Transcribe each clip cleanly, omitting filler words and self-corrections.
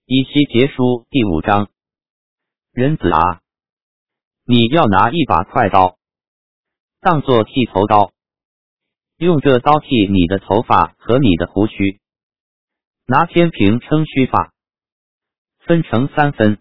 以西结书第5章。人子啊，你要拿一把快刀，当作剃头刀，用这刀剃你的头发和你的胡须，拿天平称须发，分成3分。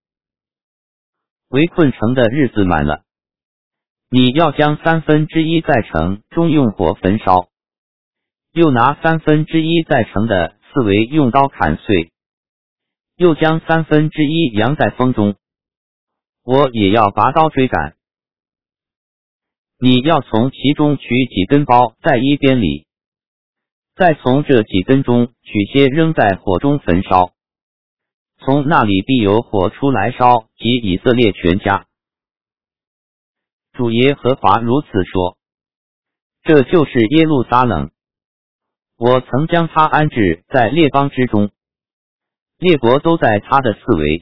围困城的日子满了，你要将1/3在城中用火焚烧，又拿1/3在城的四围用刀砍碎，又将1/3扬在风中，我也要拔刀追赶。你要从其中取几根包在一边里，再从这几根中取些扔在火中焚烧，从那里必有火出来烧及以色列全家。主耶和华如此说，这就是耶路撒冷，我曾将他安置在列邦之中，列国都在他的四围，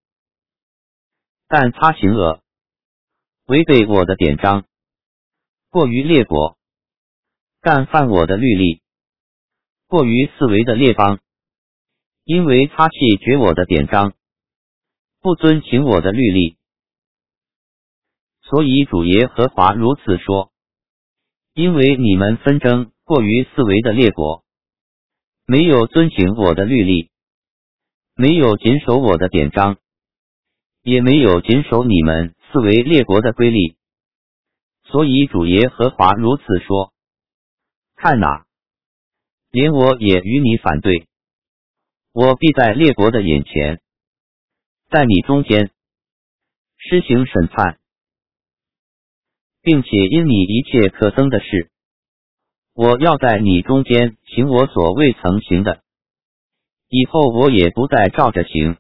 但他行恶，违背我的典章，过于列国，干犯我的律例，过于四围的列邦，因为他弃绝我的典章，不遵行我的律例。所以主耶和华如此说，因为你们纷争过于四围的列国，没有遵行我的律例，没有谨守我的典章，也没有谨守你们四围列国的规例。所以主耶和华如此说，看哪，连我也与你反对，我必在列国的眼前，在你中间施行审判，并且因你一切可憎的事，我要在你中间行我所未曾行的，以后我也不再照着行。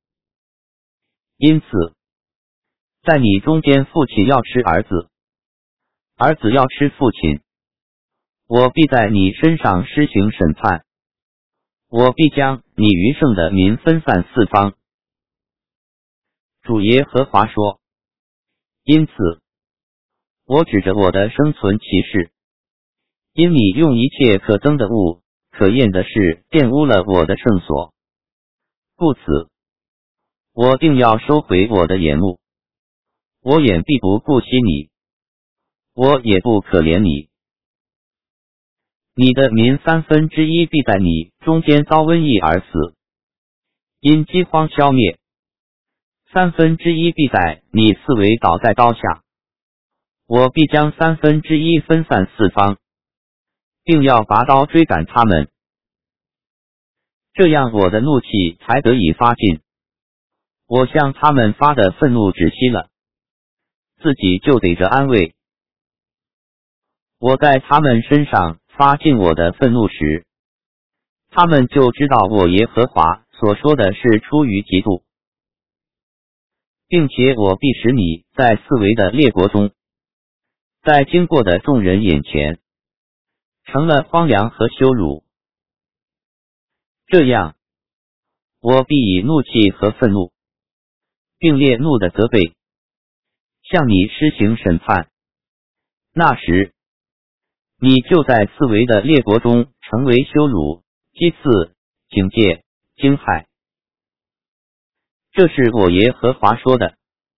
因此，在你中间父亲要吃儿子，儿子要吃父亲，我必在你身上施行审判，我必将你余剩的民分散四方。主耶和华说，因此，我指着我的生存奇事，因你用一切可憎的物、可厌的事玷污了我的圣所，故此，我定要收回我的眼目，我眼必不顾惜你，我也不可怜你。你的民1/3必在你中间遭瘟疫而死，因饥荒消灭；1/3必在你四围倒在刀下。我必将1/3分散四方，并要拔刀追赶他们，这样我的怒气才得以发尽。我向他们发的愤怒止息了，自己就得着安慰。我在他们身上发尽我的愤怒时，他们就知道我耶和华所说的是出于嫉妒，并且我必使你在四围的列国中，在经过的众人眼前，成了荒凉和羞辱。这样，我必以怒气和愤怒，并烈怒的责备，向你施行审判。那时，你就在四围的列国中成为羞辱、讥刺、警戒、惊骇。这是我耶和华说的。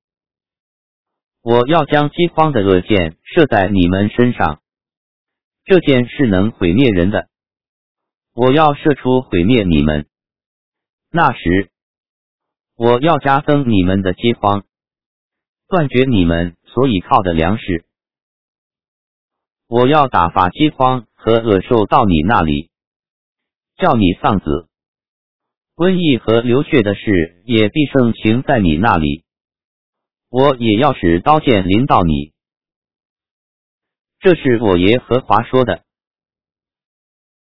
我要将饥荒的恶箭射在你们身上，这箭是能毁灭人的，我要射出毁灭你们。那时，我要加增你们的饥荒，断绝你们所倚靠的粮食。我要打发饥荒和恶兽到你那里，叫你丧子，瘟疫和流血的事也必盛行在你那里。我也要使刀剑临到你。这是我耶和华说的。